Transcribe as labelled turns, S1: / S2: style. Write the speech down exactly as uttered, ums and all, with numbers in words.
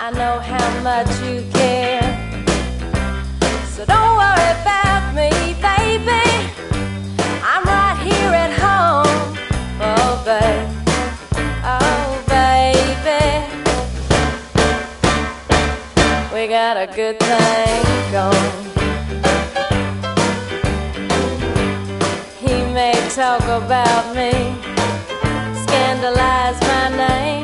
S1: I know how much you care. So don't worry about me, baby. I'm right here at home. Oh, babe. Oh, baby. We got a good thing going. He may talk about me, scandalize my name,